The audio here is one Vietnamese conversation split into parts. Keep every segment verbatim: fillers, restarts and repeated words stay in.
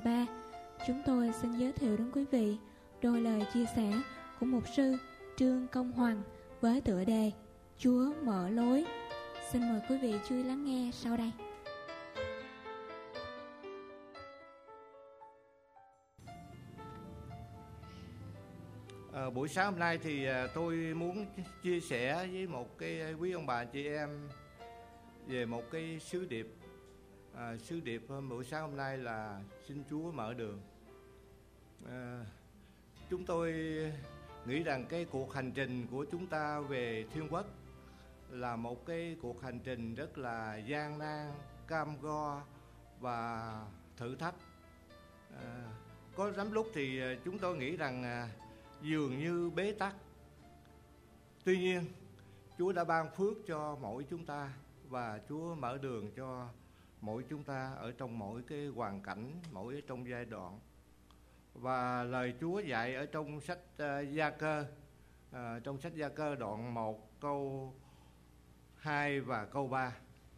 mười ba, chúng tôi xin giới thiệu đến quý vị đôi lời chia sẻ của mục sư Trương Công Hoàng với tựa đề Chúa mở lối. Xin mời quý vị chú ý lắng nghe sau đây. À, buổi sáng hôm nay thì à, tôi muốn chia sẻ với một cái quý ông bà chị em về một cái sứ điệp. À, sứ điệp buổi sáng hôm nay là xin Chúa mở đường. À, chúng tôi nghĩ rằng cái cuộc hành trình của chúng ta về Thiên Quốc là một cái cuộc hành trình rất là gian nan, cam go và thử thách. À, có lắm lúc thì chúng tôi nghĩ rằng à, dường như bế tắc. Tuy nhiên, Chúa đã ban phước cho mỗi chúng ta và Chúa mở đường cho mỗi chúng ta ở trong mỗi cái hoàn cảnh, mỗi trong giai đoạn. Và lời Chúa dạy ở trong sách uh, Gia-cơ, uh, trong sách Gia-cơ đoạn một câu hai và câu ba.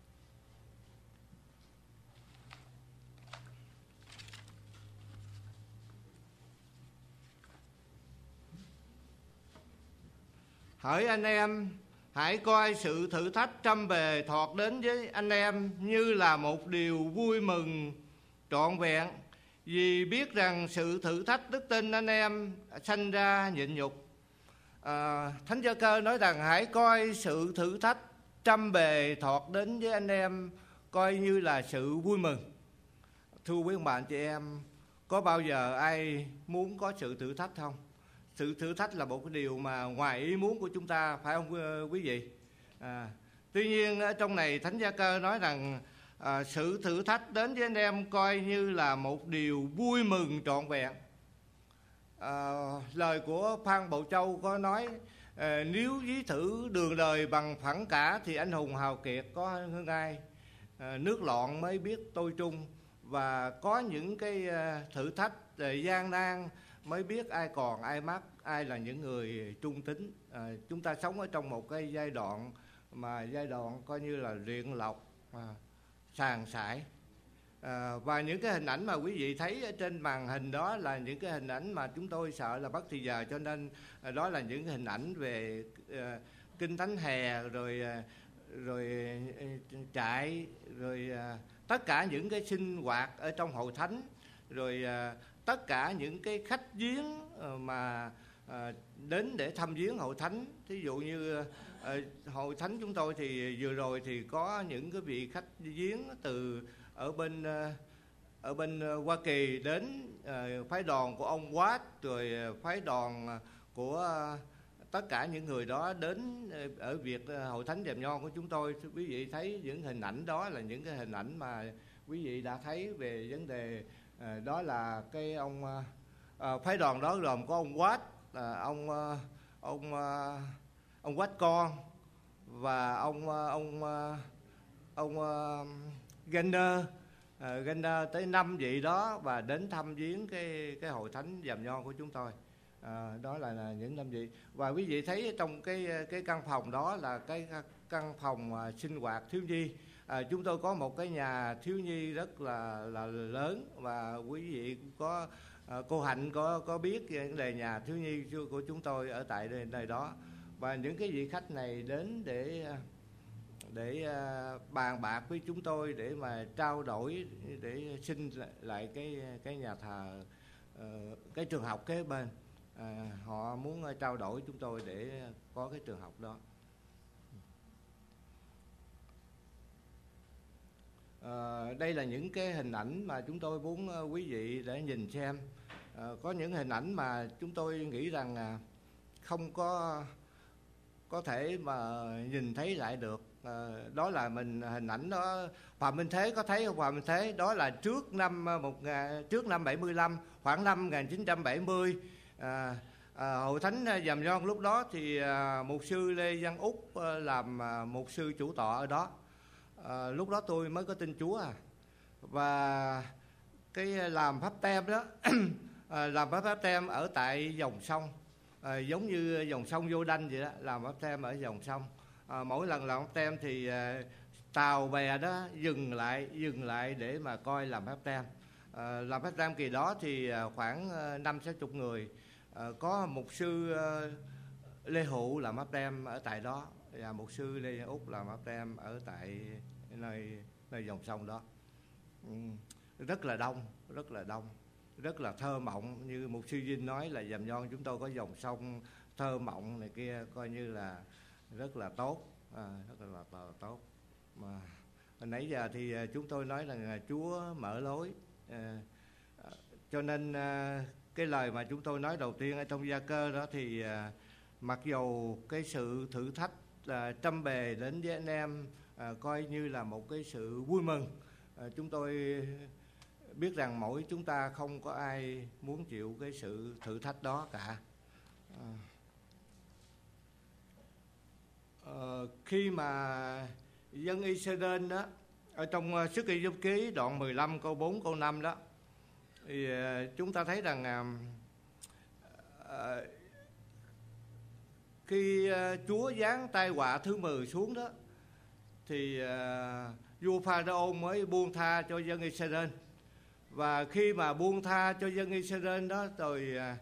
Hỡi anh em, hãy coi sự thử thách trăm bề thọt đến với anh em như là một điều vui mừng trọn vẹn, vì biết rằng sự thử thách đức tin anh em sanh ra nhịn nhục. À, Thánh Gia-cơ nói rằng hãy coi sự thử thách trăm bề thọt đến với anh em coi như là sự vui mừng. Thưa quý ông bà anh chị em, có bao giờ ai muốn có sự thử thách không? Sự thử thách là một cái điều mà ngoài ý muốn của chúng ta, phải không quý vị? À, tuy nhiên ở trong này Thánh Gia-cơ nói rằng à, sự thử thách đến với anh em coi như là một điều vui mừng trọn vẹn. À, lời của Phan Bội Châu có nói à, nếu ví thử đường đời bằng phẳng cả thì anh hùng hào kiệt có hơn ai. À, nước loạn mới biết tôi trung, và có những cái thử thách gian nan mới biết ai còn ai mất, ai là những người trung tín. À, chúng ta sống ở trong một cái giai đoạn mà giai đoạn coi như là luyện lọc, à, sàn sải. À, và những cái hình ảnh mà quý vị thấy ở trên màn hình đó là những cái hình ảnh mà chúng tôi sợ là mất thì giờ, cho nên à, đó là những hình ảnh về à, Kinh Thánh hè, rồi à, rồi à, trại, rồi à, tất cả những cái sinh hoạt ở trong hội thánh, rồi à, tất cả những cái khách viếng mà à, đến để thăm viếng hội thánh. Thí dụ như à, hội thánh chúng tôi thì vừa rồi thì có những cái vị khách viếng từ ở bên à, ở bên Hoa Kỳ đến, à, phái đoàn của ông Watt, rồi phái đoàn của à, tất cả những người đó đến ở việc hội thánh Giàm Nho của chúng tôi. Quý vị thấy những hình ảnh đó là những cái hình ảnh mà quý vị đã thấy về vấn đề. À, đó là cái ông à, phái đoàn đó gồm có ông Watt, à, ông ông ông Watt con, và ông ông ông, ông Gainer, à, Gainer tới năm vị đó, và đến thăm viếng cái cái hội thánh Giàm Nho của chúng tôi. À, đó là, là những năm vị. Và quý vị thấy trong cái cái căn phòng đó là cái căn phòng à, sinh hoạt thiếu nhi. À, chúng tôi có một cái nhà thiếu nhi rất là là lớn, và quý vị có à, cô Hạnh có có biết vấn đề nhà thiếu nhi của chúng tôi ở tại nơi, nơi đó. Và những cái vị khách này đến để để uh, bàn bạc với chúng tôi để mà trao đổi, để xin lại cái cái nhà thờ, uh, cái trường học kế bên. Uh, họ muốn uh, trao đổi chúng tôi để có cái trường học đó. À, đây là những cái hình ảnh mà chúng tôi muốn uh, quý vị để nhìn xem. À, có những hình ảnh mà chúng tôi nghĩ rằng à, không có có thể mà nhìn thấy lại được. À, đó là mình hình ảnh đó. Phạm Minh Thế có thấy không? Phạm Minh Thế đó là trước năm một trước năm bảy mươi lăm, khoảng năm một nghìn chín trăm bảy mươi. À, à, hội thánh Giàm Nho lúc đó thì à, mục sư Lê Văn Úc à, làm à, mục sư chủ tọa ở đó. À, lúc đó tôi mới có tin Chúa à. Và cái làm pháp tem đó à, làm pháp tem ở tại dòng sông, à, giống như dòng sông Vô Đanh vậy đó, làm pháp tem ở dòng sông. À, mỗi lần làm pháp tem thì à, tàu bè đó dừng lại dừng lại để mà coi làm pháp tem. À, làm phép tam kỳ đó thì khoảng năm sáu chục người. À, có mục sư Lê Hữu làm phép tam ở tại đó, và mục sư Lê Úc làm phép tam ở tại nơi nơi dòng sông đó. Ừ, rất là đông, rất là đông, rất là thơ mộng. Như mục sư Vinh nói là Dầm Nhon chúng tôi có dòng sông thơ mộng này kia, coi như là rất là tốt, à, rất là, là, là tốt. Mà hồi nãy giờ thì chúng tôi nói là Chúa mở lối, à, cho nên à, cái lời mà chúng tôi nói đầu tiên ở trong Gia Cơ đó thì à, mặc dù cái sự thử thách là trăm bề đến với anh em à, coi như là một cái sự vui mừng. À, chúng tôi biết rằng mỗi chúng ta không có ai muốn chịu cái sự thử thách đó cả. À, à, khi mà dân Israel đó ở trong uh, Sức Kỷ Giáp Ký đoạn mười lăm câu bốn câu năm đó thì uh, chúng ta thấy rằng uh, uh, khi uh, Chúa giáng tai họa thứ mười xuống đó thì uh, vua Pharaoh mới buông tha cho dân Israel. Và khi mà buông tha cho dân Israel đó rồi uh,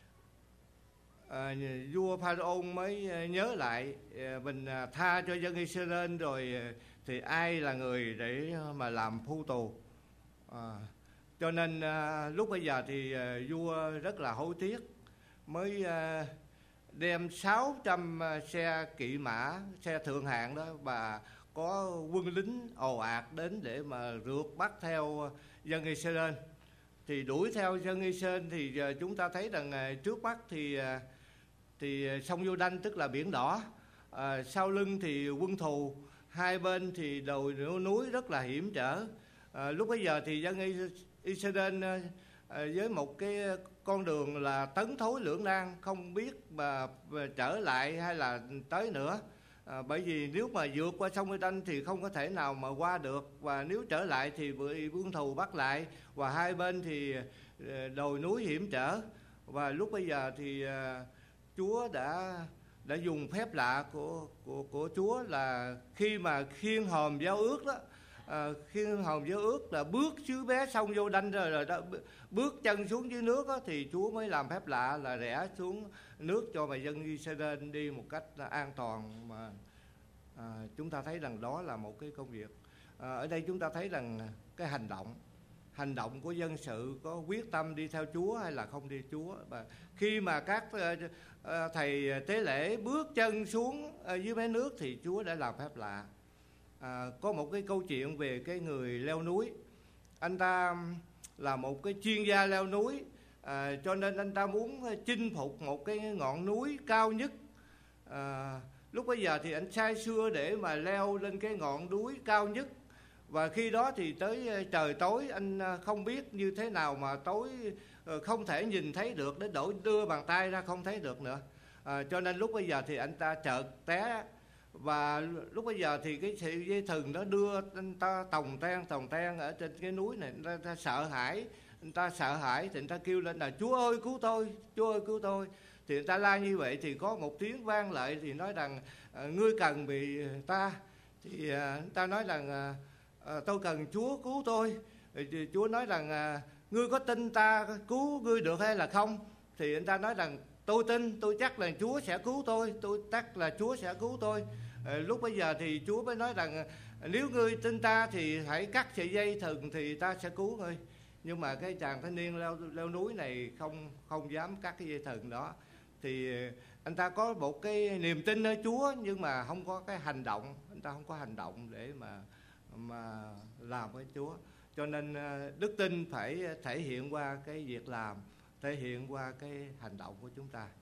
uh, vua Pharaoh mới nhớ lại uh, mình uh, tha cho dân Israel rồi uh, thì ai là người để mà làm phu tù. À, cho nên à, lúc bây giờ thì à, vua rất là hối tiếc, mới à, đem sáu trăm xe kỵ mã, xe thượng hạng đó, và có quân lính ồ ạt đến để mà rượt bắt theo dân Israel. Thì đuổi theo dân Israel thì à, chúng ta thấy rằng à, trước mắt thì à, thì sông Giô-đanh tức là biển đỏ, à, sau lưng thì quân thù, hai bên thì đồi núi rất là hiểm trở. À, lúc bấy giờ thì dân Israel à, với một cái con đường là tấn thối lưỡng nan, không biết mà, mà trở lại hay là tới nữa. À, bởi vì nếu mà vượt qua sông Giô-đanh thì không có thể nào mà qua được, và nếu trở lại thì bị quân thù bắt lại, và hai bên thì đồi núi hiểm trở. Và lúc bây giờ thì à, Chúa đã đã dùng phép lạ của của của Chúa là khi mà khiêng hòm giao ước đó, à, khiêng hòm giao ước là bước dưới bé sông Giô-đanh rồi, rồi đó, bước chân xuống dưới nước đó, thì Chúa mới làm phép lạ là rẽ xuống nước cho mà dân Israel đi một cách an toàn. Mà à, chúng ta thấy rằng đó là một cái công việc. À, ở đây chúng ta thấy rằng cái hành động hành động của dân sự có quyết tâm đi theo Chúa hay là không đi Chúa. Và khi mà các uh, thầy tế lễ bước chân xuống uh, dưới mé nước thì Chúa đã làm phép lạ. À, có một cái câu chuyện về cái người leo núi. Anh ta là một cái chuyên gia leo núi, à, cho nên anh ta muốn chinh phục một cái ngọn núi cao nhất. À, lúc bây giờ thì anh say sưa để mà leo lên cái ngọn núi cao nhất. Và khi đó thì tới trời tối, anh không biết như thế nào mà tối không thể nhìn thấy được, đến đổi đưa bàn tay ra không thấy được nữa. À, cho nên lúc bây giờ thì anh ta chợt té, và lúc bây giờ thì cái sợi dây thừng đó đưa anh ta tòng ten tòng ten ở trên cái núi này. Anh ta, anh ta sợ hãi, anh ta sợ hãi thì anh ta kêu lên là Chúa ơi cứu tôi, Chúa ơi cứu tôi. Thì anh ta la như vậy thì có một tiếng vang lại thì nói rằng ngươi cần bị ta. Thì anh ta nói rằng À, tôi cần Chúa cứu tôi. Thì Chúa nói rằng à, ngươi có tin ta cứu ngươi được hay là không? Thì anh ta nói rằng tôi tin, tôi chắc là Chúa sẽ cứu tôi, tôi chắc là Chúa sẽ cứu tôi. À, lúc bây giờ thì Chúa mới nói rằng nếu ngươi tin ta thì hãy cắt sợi dây thừng thì ta sẽ cứu ngươi. Nhưng mà cái chàng thanh niên leo, leo núi này không không dám cắt cái dây thừng đó. Thì anh ta có một cái niềm tin ở Chúa, nhưng mà không có cái hành động, anh ta không có hành động để mà mà làm với Chúa. Cho nên đức tin phải thể hiện qua cái việc làm, thể hiện qua cái hành động của chúng ta.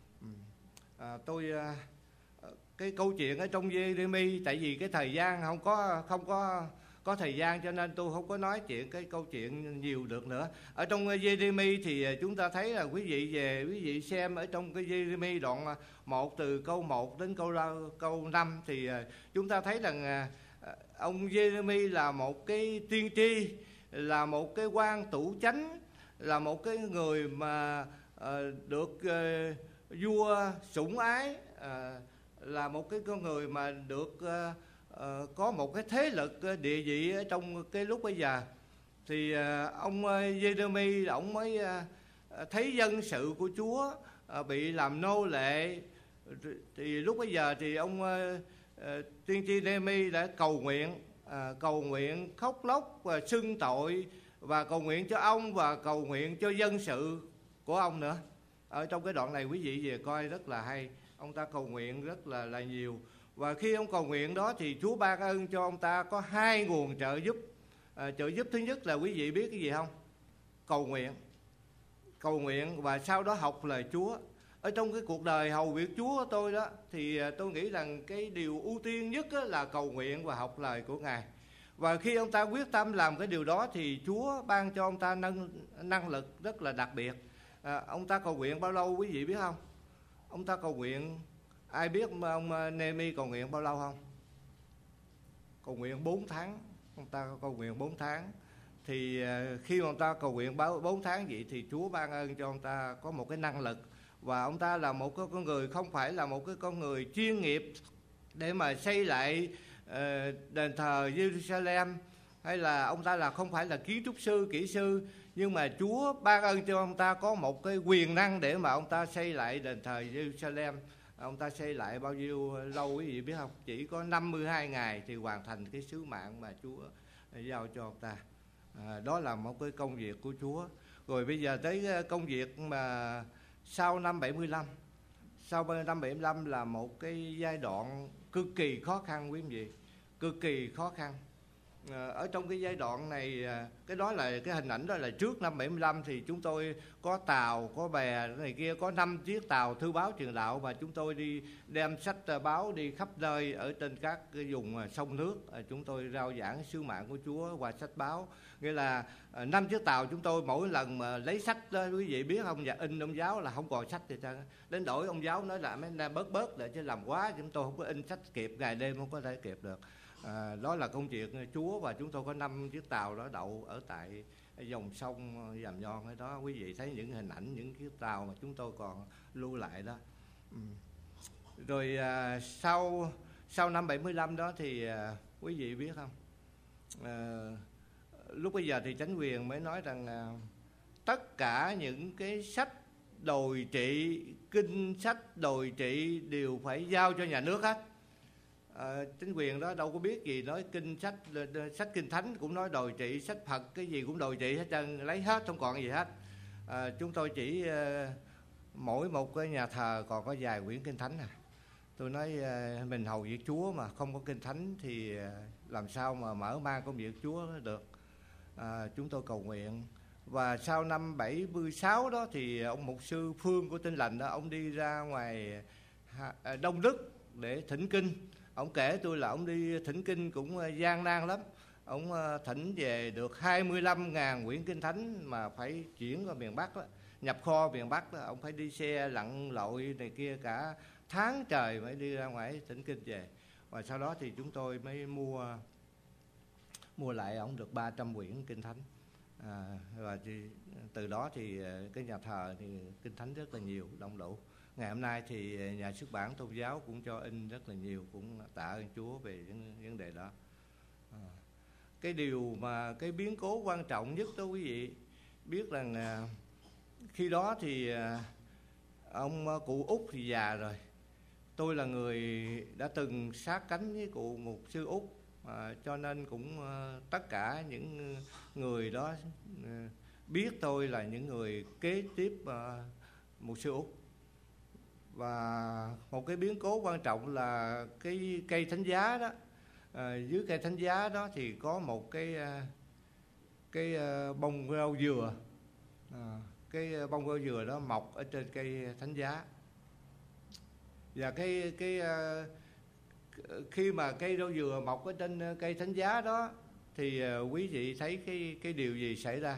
À, tôi cái câu chuyện ở trong Giê-rê-mi, tại vì cái thời gian không có không có có thời gian cho nên tôi không có nói chuyện cái câu chuyện nhiều được nữa. Ở trong Giê-rê-mi thì chúng ta thấy là quý vị về quý vị xem ở trong cái Giê-rê-mi đoạn một từ câu một đến câu câu năm thì chúng ta thấy rằng ông Giê-rê-mi là một cái tiên tri, là một cái quan tủ chánh, là một cái người mà uh, được uh, vua sủng ái, uh, là một cái con người mà được uh, uh, có một cái thế lực uh, địa vị ở trong cái lúc bây giờ. thì ông Giê-rê-mi ông mới thấy dân sự của Chúa bị làm nô lệ. Thì lúc bấy giờ thì ông tiên tri Nê-mi đã cầu nguyện, cầu nguyện khóc lóc và xưng tội, và cầu nguyện cho ông và cầu nguyện cho dân sự của ông nữa. Ở trong cái đoạn này quý vị về coi rất là hay, ông ta cầu nguyện rất là là nhiều. Và khi ông cầu nguyện đó thì Chúa ban ơn cho ông ta có hai nguồn trợ giúp. À, trợ giúp thứ nhất là quý vị biết cái gì không? Cầu nguyện. Cầu nguyện và sau đó học lời Chúa. Ở trong cái cuộc đời hầu việc Chúa của tôi đó, thì tôi nghĩ rằng cái điều ưu tiên nhất là cầu nguyện và học lời của Ngài. Và khi ông ta quyết tâm làm cái điều đó thì Chúa ban cho ông ta năng, năng lực rất là đặc biệt. À, ông ta cầu nguyện bao lâu quý vị biết không? Ông ta cầu nguyện, ai biết ông Nê-mi cầu nguyện bao lâu không? Cầu nguyện bốn tháng. Ông ta cầu nguyện bốn tháng. Thì khi mà ông ta cầu nguyện bốn tháng vậy thì Chúa ban ơn cho ông ta có một cái năng lực. Và ông ta là một con người, không phải là một cái con người chuyên nghiệp để mà xây lại uh, đền thờ Jerusalem, hay là ông ta là không phải là kiến trúc sư, kỹ sư, nhưng mà Chúa ban ơn cho ông ta có một cái quyền năng để mà ông ta xây lại đền thờ Jerusalem. Ông ta xây lại bao nhiêu lâu quý vị biết không? Chỉ có năm mươi hai ngày thì hoàn thành cái sứ mạng mà Chúa giao cho ông ta. À, đó là một cái công việc của Chúa. Rồi bây giờ tới công việc mà sau năm bảy mươi lăm. Sau năm bảy mươi lăm là một cái giai đoạn cực kỳ khó khăn quý vị, cực kỳ khó khăn. À, ở trong cái giai đoạn này, cái đó là cái hình ảnh đó là trước năm bảy mươi lăm thì chúng tôi có tàu, có bè này kia, có năm chiếc tàu thư báo truyền đạo, và chúng tôi đi đem sách báo đi khắp nơi ở trên các cái vùng sông nước. À, chúng tôi rao giảng sứ mạng của Chúa qua sách báo. Nghĩa là năm chiếc tàu chúng tôi mỗi lần mà lấy sách đó quý vị biết không, và in ông giáo là không còn sách gì trơn. Đến đổi ông giáo nói là mấy anh bớt bớt để chứ làm quá chúng tôi không có in sách kịp, ngày đêm không có thể kịp được. À, đó là công việc Chúa, và chúng tôi có năm chiếc tàu đó đậu ở tại dòng sông Giàm Nhon ở đó. Quý vị thấy những hình ảnh những chiếc tàu mà chúng tôi còn lưu lại đó. Ừ. Rồi à, sau sau năm bảy mươi lăm đó thì à, quý vị biết không, à, lúc bây giờ thì chính quyền mới nói rằng à, tất cả những cái sách đồi trị, kinh sách đồi trị đều phải giao cho nhà nước hết. À, chính quyền đó đâu có biết gì, nói kinh sách sách kinh thánh cũng nói đồi trị, sách Phật cái gì cũng đồi trị hết trơn, lấy hết không còn gì hết. À, chúng tôi chỉ uh, mỗi một cái nhà thờ còn có vài quyển kinh thánh à. Tôi nói uh, mình hầu việc Chúa mà không có kinh thánh thì uh, làm sao mà mở mang công việc Chúa được. À, chúng tôi cầu nguyện. Và sau năm bảy mươi sáu đó thì ông mục sư Phương của Tin Lành đó, ông đi ra ngoài Đông Đức để thỉnh kinh. Ông kể tôi là ông đi thỉnh kinh cũng gian nan lắm. Ông thỉnh về được hai mươi lăm ngàn quyển kinh thánh mà phải chuyển qua miền Bắc đó, nhập kho miền Bắc đó. Ông phải đi xe lặn lội này kia cả tháng trời mới đi ra ngoài thỉnh kinh về. Và sau đó thì chúng tôi mới mua mua lại ông được ba trăm quyển kinh thánh. À, và thì, từ đó thì cái nhà thờ thì kinh thánh rất là nhiều, đông đủ. Ngày hôm nay thì nhà xuất bản tôn giáo cũng cho in rất là nhiều, cũng tạ ơn Chúa về những vấn đề đó. À, cái điều mà cái biến cố quan trọng nhất đó quý vị biết rằng à, khi đó thì à, ông cụ Út thì già rồi. Tôi là người đã từng sát cánh với cụ mục sư Út, à, cho nên cũng à, tất cả những người đó à, biết tôi là những người kế tiếp à, mục sư Út. Và một cái biến cố quan trọng là cái cây thánh giá đó, à, dưới cây thánh giá đó thì có một cái cái bông rau dừa, à, cái bông rau dừa đó mọc ở trên cây thánh giá. Và cái cái khi mà cây rau dừa mọc ở trên cây thánh giá đó thì quý vị thấy cái cái điều gì xảy ra?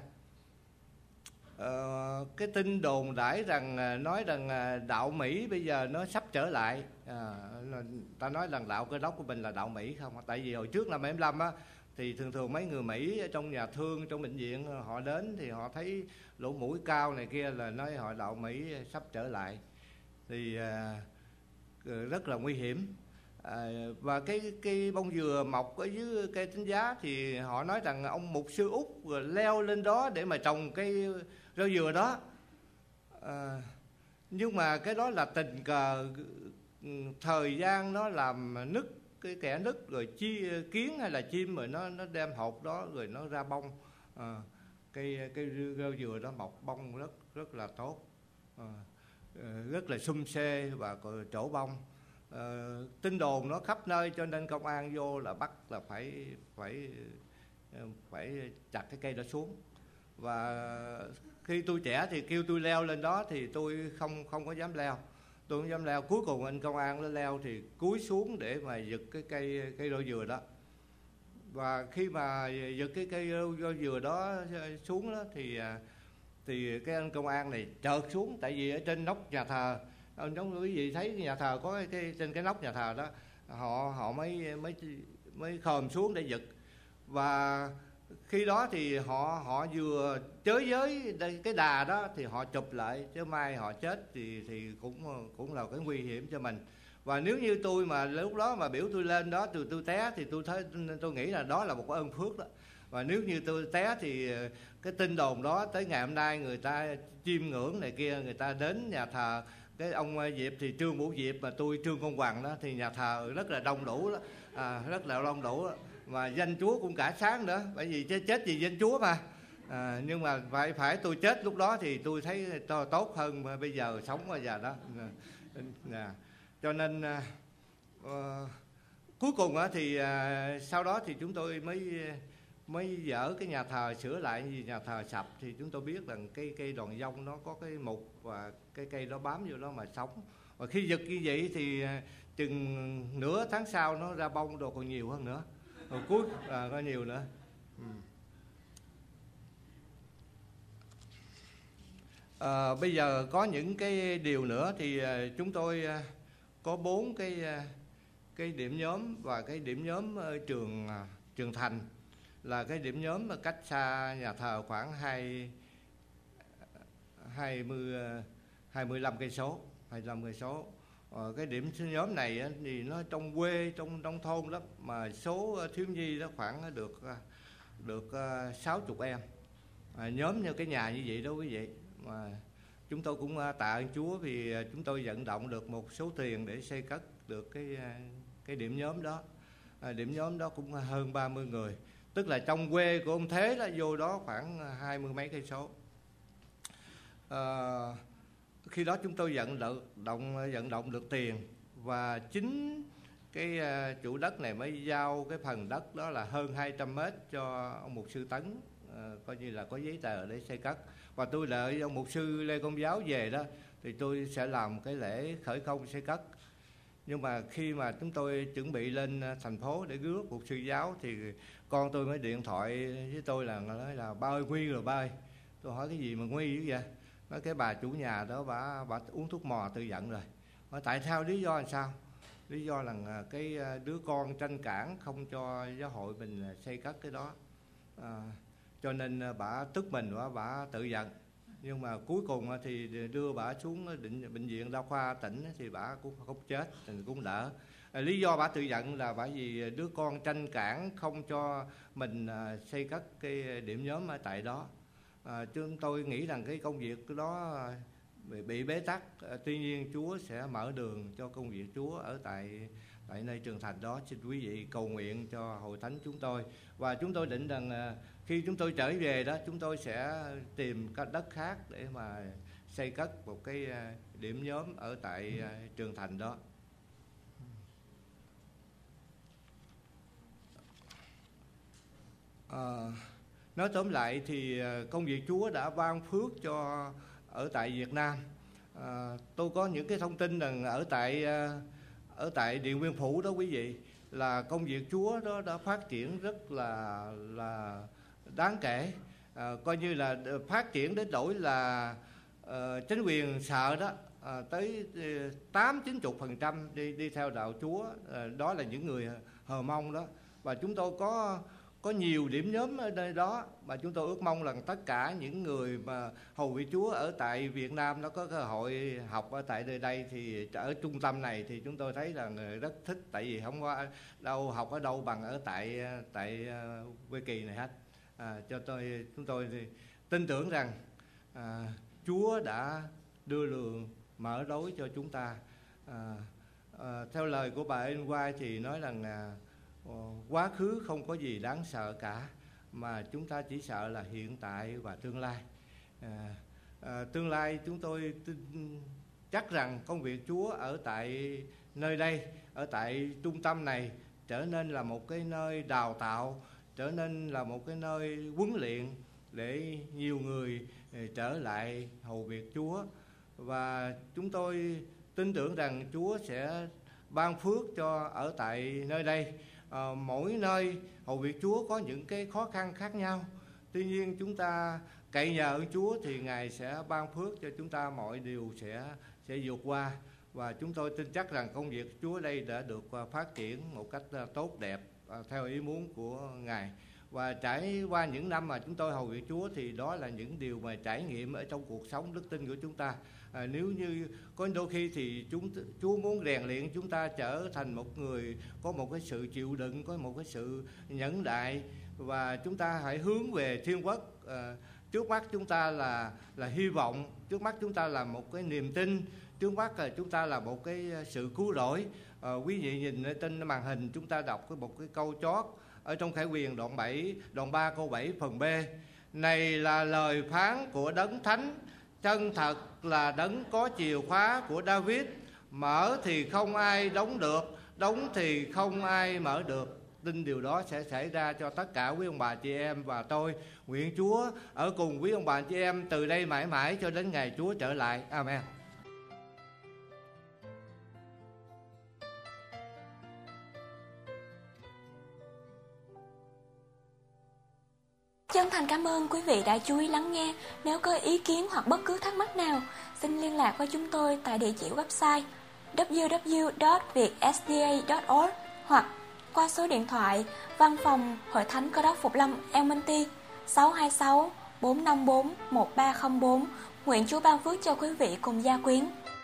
Ờ, cái tin đồn đãi rằng nói rằng đạo Mỹ bây giờ nó sắp trở lại. À, ta nói rằng đạo Cơ Đốc của mình là đạo Mỹ không? Tại vì hồi trước năm bảy mươi lăm á thì thường thường mấy người Mỹ ở trong nhà thương, trong bệnh viện họ đến thì họ thấy lỗ mũi cao này kia là nói họ đạo Mỹ sắp trở lại, thì à, rất là nguy hiểm. À, và cái cây bông dừa mọc ở dưới cây Thánh Giá thì họ nói rằng ông mục sư Úc rồi leo lên đó để mà trồng cây rau dừa đó. À, nhưng mà cái đó là tình cờ, thời gian nó làm nứt, cái kẻ nứt rồi chi kiến hay là chim rồi nó nó đem hột đó rồi nó ra bông. À, cây cây rau dừa đó mọc bông rất rất là tốt, à, rất là sum xê và trổ bông. À, tin đồn nó khắp nơi cho nên công an vô là bắt là phải phải phải chặt cái cây đó xuống. Và khi tôi trẻ thì kêu tôi leo lên đó thì tôi không không có dám leo, tôi không dám leo. Cuối cùng anh công an nó leo thì cúi xuống để mà giật cái cây cây rau dừa đó. Và khi mà giật cái cây rau dừa đó xuống đó thì thì cái anh công an này chợt xuống, tại vì ở trên nóc nhà thờ, giống quý vị thấy nhà thờ có cái, cái trên cái nóc nhà thờ đó, họ họ mới mới mới khom xuống để giật. Và khi đó thì họ họ vừa chới với cái đà đó thì họ chụp lại, chứ mai họ chết thì thì cũng cũng là cái nguy hiểm cho mình. Và nếu như tôi mà lúc đó mà biểu tôi lên đó tôi tôi té thì tôi thấy tôi nghĩ là đó là một cái ơn phước đó. Và nếu như tôi té thì cái tin đồn đó tới ngày hôm nay người ta chiêm ngưỡng này kia, người ta đến nhà thờ. Cái ông Diệp thì Trương Vũ Diệp mà tôi Trương Công Hoàng đó thì nhà thờ rất là đông đủ đó, à, rất là đông đủ đó. Mà danh Chúa cũng cả sáng nữa, bởi vì chết, chết vì danh Chúa mà. À, nhưng mà phải phải tôi chết lúc đó thì tôi thấy to, tốt hơn mà bây giờ sống bây giờ đó. À, cho nên à, uh, cuối cùng á, thì à, sau đó thì chúng tôi mới mới dỡ cái nhà thờ sửa lại, vì nhà thờ sập thì chúng tôi biết rằng cây cây đoàn dông nó có cái mục và cái cây đó bám vô đó mà sống. Và khi giật như vậy thì chừng nửa tháng sau nó ra bông đồ còn nhiều hơn nữa. Rồi cuối à, có nhiều nữa. Ừ. À, bây giờ có những cái điều nữa thì à, chúng tôi à, có bốn cái à, cái điểm nhóm, và cái điểm nhóm ở trường à, Trường Thành là cái điểm nhóm mà cách xa nhà thờ khoảng hai hai mươi hai mươi lăm cây số, hai mươi lăm cây số. Ờ, cái điểm nhóm này á, thì nó trong quê, trong trong thôn lắm, mà số thiếu nhi đó khoảng được được sáu chục em. À, nhóm như cái nhà như vậy đó quý vị. Mà chúng tôi cũng tạ ơn Chúa vì chúng tôi vận động được một số tiền để xây cất được cái cái điểm nhóm đó. À, điểm nhóm đó cũng hơn ba mươi người, tức là trong quê của ông Thế đó vô đó khoảng hai mươi mấy cây số. À, khi đó chúng tôi vận động vận động được tiền, và chính cái uh, chủ đất này mới giao cái phần đất đó là hơn hai trăm mét cho ông mục sư Tấn, uh, coi như là có giấy tờ để xây cất. Và tôi đợi ông mục sư Lê Công Giáo về đó thì tôi sẽ làm cái lễ khởi công xây cất. Nhưng mà khi mà chúng tôi chuẩn bị lên thành phố để rước mục sư Giáo thì con tôi mới điện thoại với tôi là nói là ba ơi nguy rồi ba ơi. Tôi hỏi cái gì mà nguy dữ vậy? Nói cái bà chủ nhà đó bà, bà uống thuốc mò tự giận rồi. Hỏi tại sao, lý do làm sao? Lý do là cái đứa con tranh cản không cho giáo hội mình xây cất cái đó, à, cho nên bà tức mình và bà tự giận. Nhưng mà cuối cùng thì đưa bà xuống định, bệnh viện đa khoa tỉnh thì bà cũng không chết, thì cũng đỡ. À, lý do bà tự giận là bởi vì đứa con tranh cản không cho mình xây cất cái điểm nhóm ở tại đó. À, chúng tôi nghĩ rằng cái công việc đó bị, bị bế tắc. À, tuy nhiên Chúa sẽ mở đường cho công việc Chúa ở tại tại nơi Trường Thành đó. Xin quý vị cầu nguyện cho hội thánh chúng tôi. Và chúng tôi định rằng à, khi chúng tôi trở về đó, chúng tôi sẽ tìm các đất khác để mà xây cất một cái à, điểm nhóm ở tại à, Trường Thành đó. À, nói tóm lại thì công việc Chúa đã ban phước cho ở tại Việt Nam. À, tôi có những cái thông tin rằng ở tại ở tại Điện Biên Phủ đó quý vị, là công việc Chúa đó đã phát triển rất là là đáng kể. À, coi như là phát triển đến nỗi là uh, chính quyền sợ đó, à, tới tám chín chục phần trăm đi đi theo đạo Chúa. À, đó là những người Hờ Mông đó. Và chúng tôi có có nhiều điểm nhóm ở nơi đó, mà chúng tôi ước mong là tất cả những người mà hầu việc Chúa ở tại Việt Nam nó có cơ hội học ở tại nơi đây, thì ở trung tâm này thì chúng tôi thấy là rất thích, tại vì không có đâu học ở đâu bằng ở tại tại Quê Kỳ này hết. À, cho tôi chúng tôi thì tin tưởng rằng à, Chúa đã đưa đường mở lối cho chúng ta. À, à, theo lời của bà Ellen White thì nói rằng là quá khứ không có gì đáng sợ cả, mà chúng ta chỉ sợ là hiện tại và tương lai. À, à, tương lai chúng tôi tin chắc rằng công việc Chúa ở tại nơi đây, ở tại trung tâm này trở nên là một cái nơi đào tạo, trở nên là một cái nơi huấn luyện để nhiều người trở lại hầu việc Chúa. Và chúng tôi tin tưởng rằng Chúa sẽ ban phước cho ở tại nơi đây. À, mỗi nơi hầu việc Chúa có những cái khó khăn khác nhau, tuy nhiên chúng ta cậy nhờ ơn Chúa thì Ngài sẽ ban phước cho chúng ta, mọi điều sẽ sẽ vượt qua. Và chúng tôi tin chắc rằng công việc Chúa đây đã được phát triển một cách tốt đẹp theo ý muốn của Ngài. Và trải qua những năm mà chúng tôi hầu việc Chúa thì đó là những điều mà trải nghiệm ở trong cuộc sống đức tin của chúng ta. À, nếu như có đôi khi thì chúng Chúa muốn rèn luyện chúng ta trở thành một người có một cái sự chịu đựng, có một cái sự nhẫn nại, và chúng ta hãy hướng về Thiên Quốc. À, trước mắt chúng ta là là hy vọng, trước mắt chúng ta là một cái niềm tin, trước mắt là chúng ta là một cái sự cứu rỗi. À, quý vị nhìn ở trên màn hình chúng ta đọc cái một cái câu chót ở trong Khải Huyền đoạn bảy, đoạn ba câu bảy phần B. Này là lời phán của Đấng Thánh, chân thật là Đấng có chìa khóa của David, mở thì không ai đóng được, đóng thì không ai mở được. Tin điều đó sẽ xảy ra cho tất cả quý ông bà chị em, và tôi nguyện Chúa ở cùng quý ông bà chị em từ đây mãi mãi cho đến ngày Chúa trở lại. Amen. Chân thành cảm ơn quý vị đã chú ý lắng nghe. Nếu có ý kiến hoặc bất cứ thắc mắc nào, xin liên lạc với chúng tôi tại địa chỉ website w w w chấm việt s d a chấm org hoặc qua số điện thoại Văn phòng Hội Thánh Cơ Đốc Phục Lâm El Monte sáu hai sáu bốn năm bốn một ba không bốn. Nguyện Chúa ban phước cho quý vị cùng gia quyến.